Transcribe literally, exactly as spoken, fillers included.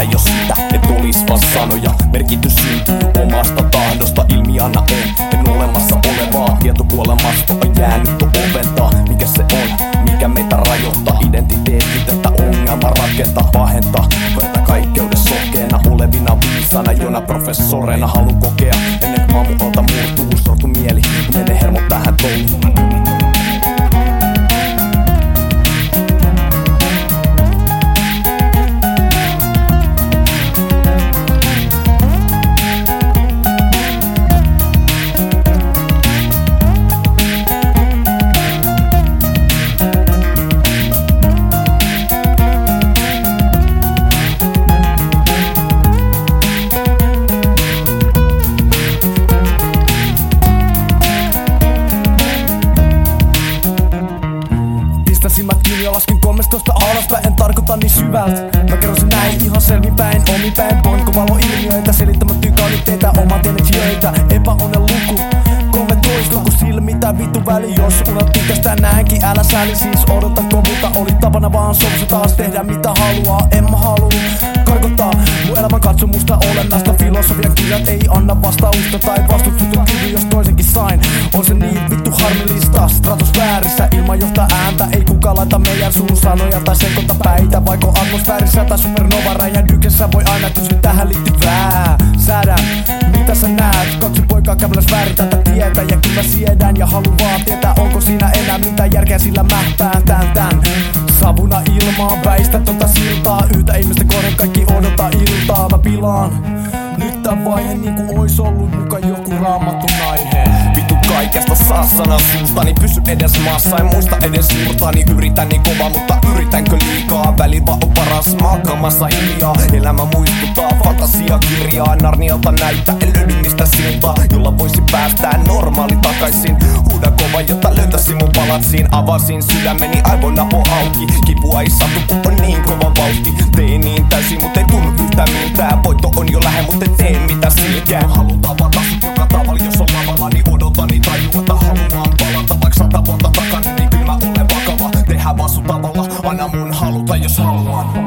jos sitä et olis vaan sanoja. Merkitys syntyy omasta tahdosta, ilmiönä on en olemassa olevaa. Tietokuolemasto on jäänyt oventaa. Mikä se on, mikä meitä rajoittaa? Identiteetti tätä ongelmaa rakentaa, pahentaa. Verta kaikkeudessa sokeena olevina viisana, jona professoreina haluun kokea ennen kuin maamu alta murtuu. Sortu mieli, kun menee hermot tähän touhuun. Silmät kiinni ja laskin kolmetoista alaspäin, en tarkoita niin syvältä. Mä kerron sen näin ihan selvinpäin, omipäin. Pointko valo ilmiöitä, selittämättyy kauniteita, oman tiennetsijöitä. Epäonnen luku, kolmetoista luku silmitä, vittu väli. Jos unat pitkästä näinkin, älä sääli siis odota kovuta. Oli tapana vaan sovussa taas tehdä mitä haluaa, en mä haluu karkottaa mun elämän katsomusta olennaista. Filosofian kirjat ei anna vastausta tai vastustutun kyvy, jos toisenkin sain. On se niin vittu harmillista, stratosfäärissä ilman johtaa ääntä. Ei kukaan laita meidän suun sanoja tai sekoita päitä. Vaikka atmosfäärissä tai supernova räjähdyksessä voi aina kysyä tähän liittyvää. Säädän, mitä sä näet? Kaksi poikaa käveläs väärin tätä tietä. Ja kyllä siedän ja haluan vaan tietää, onko siinä enää mitään järkeä, sillä mä päätän tän. Savuna ilmaan väistä tota siltaa. Yhtä ihmistä kohden kaikki odottaa iltaa. Mä pilaan nyt tän vaihe niinku ois ollut muka joku raamatun aihe. Vittu kaikesta saa sanan suustani, pysy edes maassa, en muista edes murtaani. Yritän niin kova, mutta yritänkö liikaa? Väliva on paras, makamassa hiljaa. Elämä muistuttaa fantasiakirjaa. Narnialta näyttää, en löydy mistä siltaa, jolla voisi päästää normaali takaisin. Huuda kova, jotta löytäisin mun palatsiin. Avasin sydämeni aivonapo auki. Kipua ei satu, kun on niin kova vauhti. Tein niin täysin, mut ei tunnu yhtään miltään. Voitto on jo lähe, mut en tee mitä silkään. Halutaan vaan tasut joka tavalla, jos on lavalla, niin odotan, niin tajuu, että haluan palata. Vaikka sata vuotta takana, niin kyllä mä olen vakava. Tehdään vaan sun tavalla, anna mun haluta jos haluan.